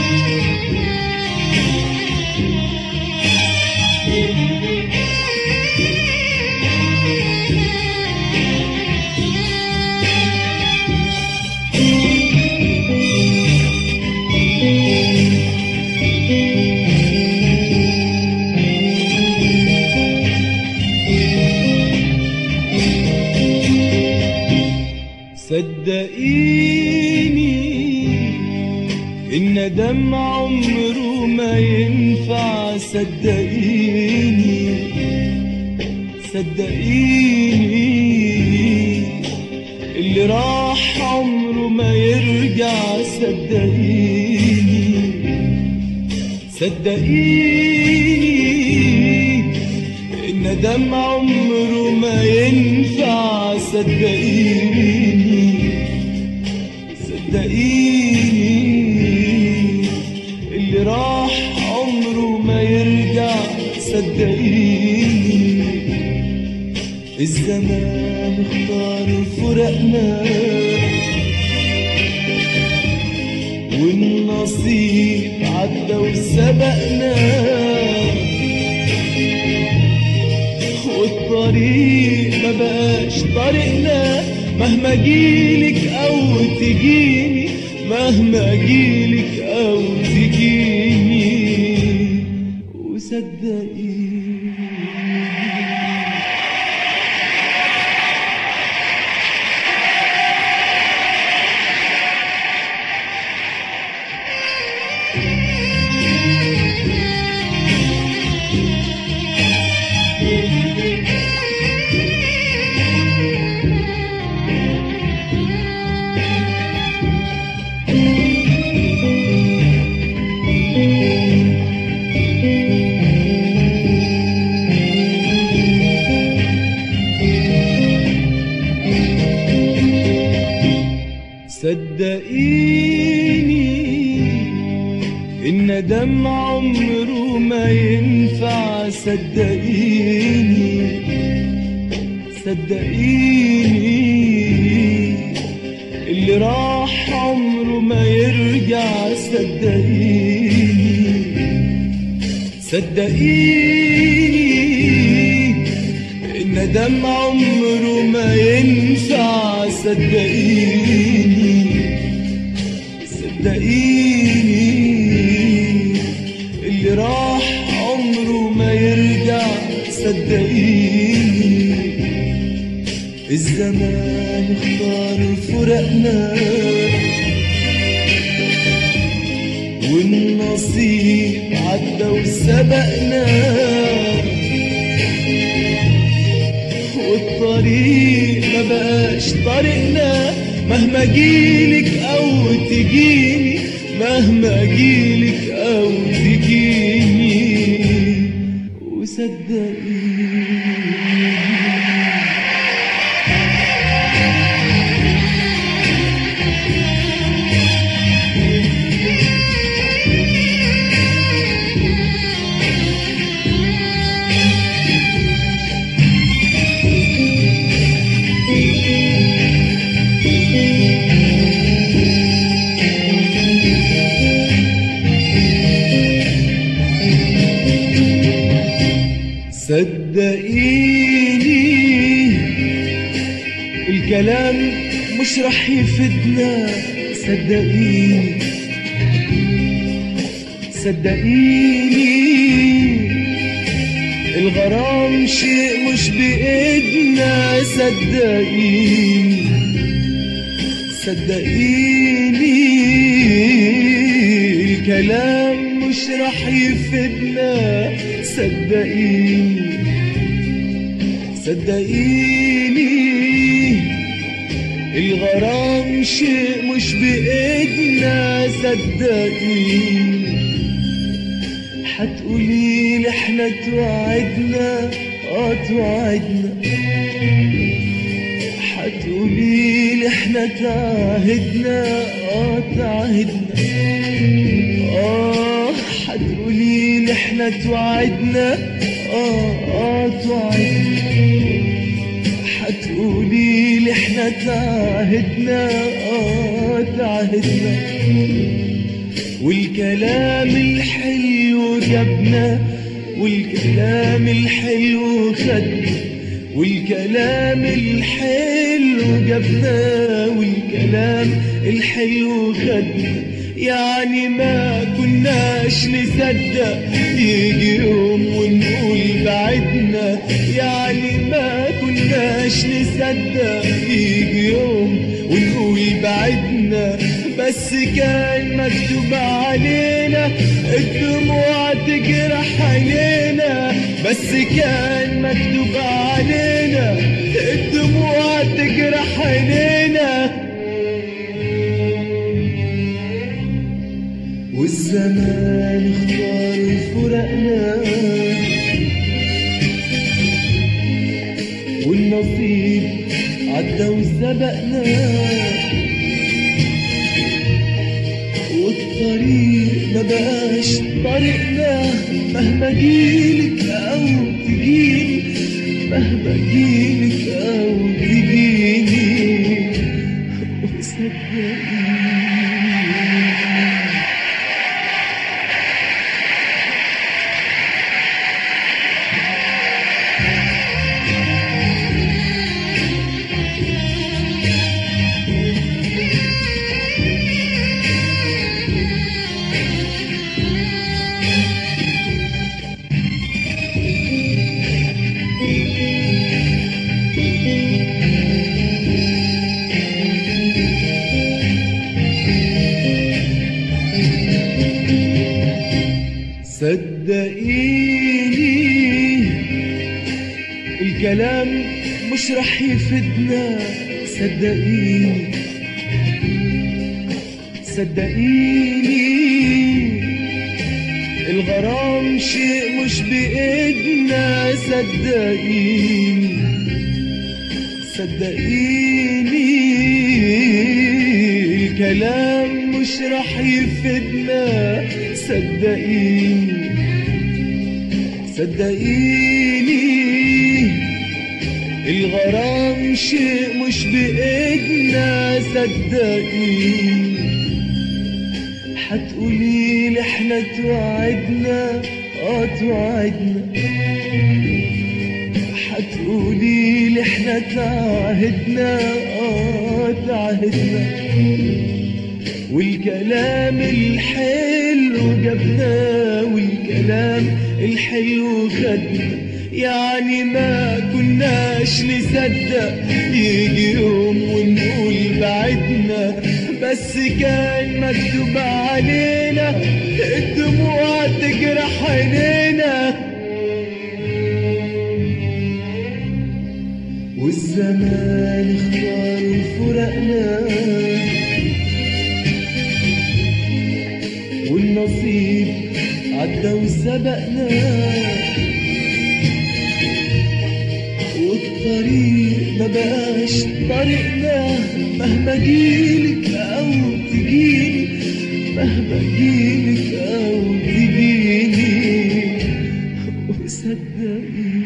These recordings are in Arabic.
صدقيني الندم عمره ما ينفع، صدقيني صدقيني اللي راح عمره ما يرجع، صدقيني صدقيني الندم عمره ما ينفع، صدقيني صدقيني اللي راح عمره ما يرجع، صدقيني الزمان اختار فرقنا والنصيب عدى وسبقنا، والطريق ما بقاش طريقنا، مهما جيلك او تجيني، مهما جيلك او تجيني، وصدقيني صدقيني الندم عمره ما ينفع، صدقيني صدقيني اللي راح عمره ما يرجع، صدقيني صدقيني الندم عمره ما ينفع، صدقيني صدقيني اللي راح عمره ما يرجع، صدقيني الزمان اختار فرقنا والنصيب عدى وسبقنا، والطريق ما بقاش طريقنا، مهما جيلك او تجيني، مهما جيلك او تجيني، وصدقيني صدقيني الكلام مش رح يفيدنا، صدقيني صدقيني الغرام شيء مش بإيدنا، صدقيني صدقيني الكلام مش رح يفيدنا، صدقيني صدقيني الغرام شيء مش بإيدنا، صدقيني حتقوليلي احنا توعدنا، توعدنا، حتقوليلي احنا تعهدنا، تعهدنا، حتقوليلي احنا توعدنا، توعدنا، حتقوليلي احنا تعهدنا، تعهدنا، والكلام الحلو جابنا، والكلام الحلو خدنا، والكلام الحلو جابنا، والكلام الحلو خدنا. يعني ما كناش نصدق يجي يوم ونقول بعدنا، يعني ما كناش نصدق يجي يوم ونقول بعدنا. بس كان مكتوب علينا الدموع تجرح عينينا، بس كان مكتوب علينا الدموع تجرح عينينا. والزمان اختار فرقنا، والنصيب عدى وسبقنا، والطريق ما بقاش طريقنا. مهما جيلك او تجيني، مهما جيلك او تجيني، صدقيني. صدقيني الكلام مش رح يفيدنا، صدقيني صدقيني الغرام شيء مش بإيدنا، صدقيني صدقيني الكلام مش رح يفيدنا، صدقيني صدقيني الغرام شيء مش بإيدنا، صدقيني. حتقوليلي احنا توعدنا، توعدنا، حتقوليلي احنا تعهدنا، تعهدنا. والكلام الحلو جابنا، والكلام الحلو خدنا. يعني ما كناش نصدق يجي يوم ونقول بعدنا، بس كان مكتوب علينا الدموع تجرح عينينا. والزمان اختار فرقنا، والنصيب عدى وسبقنا، والطريق ما بقاش طريقنا. مهما جيلك او تجيني، مهما جيلك او تجيني، وصدقيني.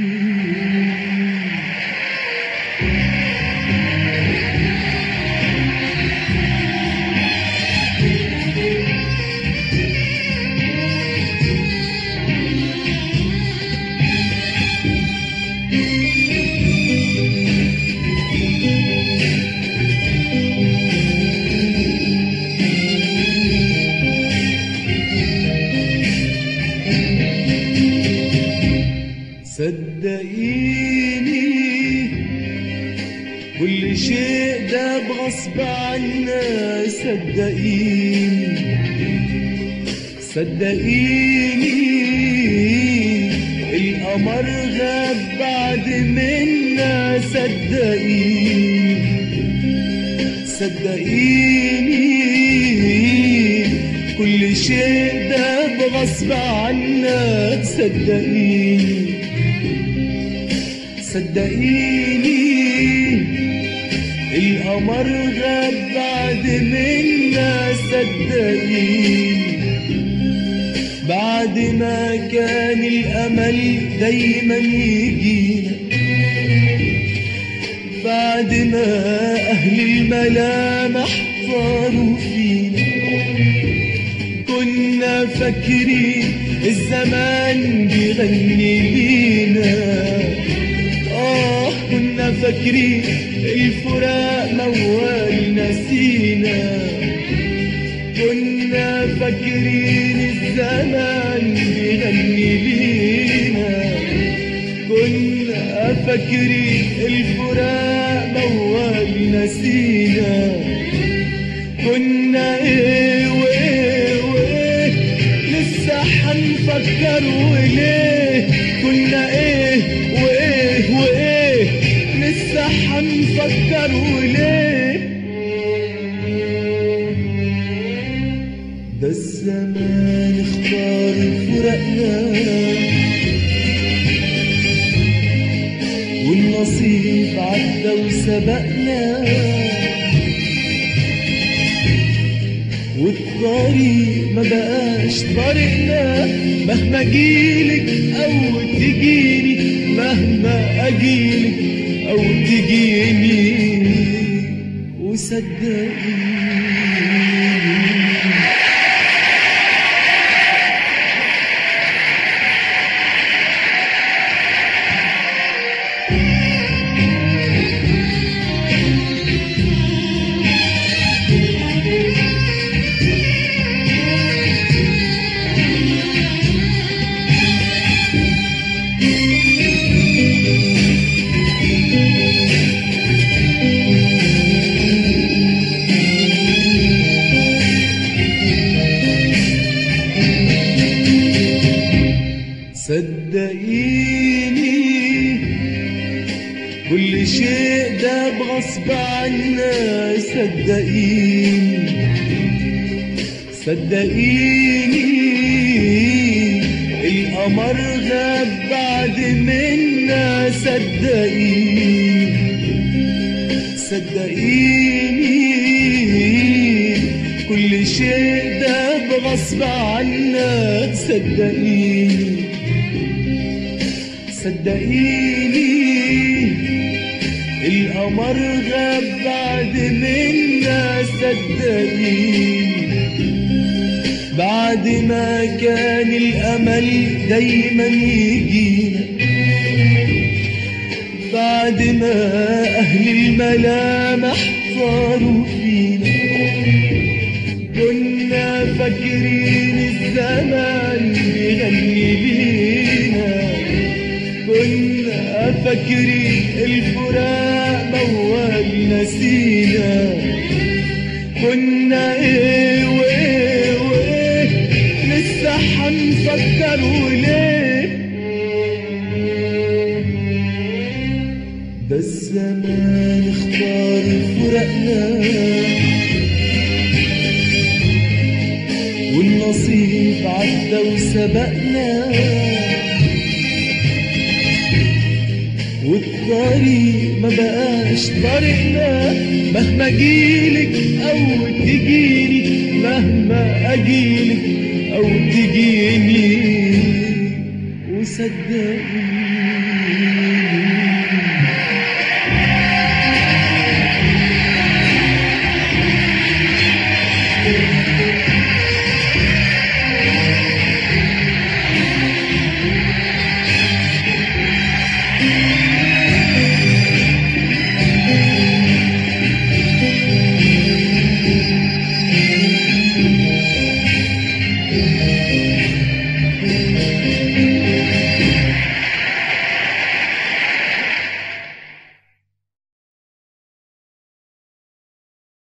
صدقيني كل شيء ده بغصب عنا، صدقيني صدقيني القمر غاب بعد منا، صدقيني صدقيني كل شيء ده بغصب عنا، صدقيني صدقيني القمر غاب بعد منا، صدقيني بعد ما كان الأمل دايما يجينا، بعد ما أهل الملامح طاروا فينا، كنا فاكرين الزمان بيغني لينا، كنا فاكرين الفراق موال نسينا، كنا فاكرين الزمان بيغني لينا، كنا فاكرين الفراق موال نسينا، كنا ايه وايه وايه لسه حنفكر وليه، كنا ايه وايه وايه لسه حنفكر وليه. ده الزمان اختار فرقنا والنصيب عدى وسبقنا، والطريق ما بقاش طريقنا، مهما اجيلك او تجيني، مهما اجيلك او تجيني وصدقيني. صدقيني كل شيء ده بغصب عنا، صدقيني صدقيني القمر غاب بعد منا، صدقيني صدقيني كل شيء ده بغصب عنا، صدقيني صدقيني القمر غاب بعد منا، صدقيني بعد ما كان الأمل دايما يجينا، بعد ما أهل الملامح صاروا فينا، كنا فاكرين الزمان بيغني لينا، كنا فاكرين الفراق موال نسينا، كنا ايه وايه وايه لسه حنفكر وليه. ده الزمان اختار فرقنا والنصيب عدى وسبقنا، والطريق ما بقاش طريقنا، مهما اجيلك او تجيني، مهما اجيلك او تجيني وصدقني.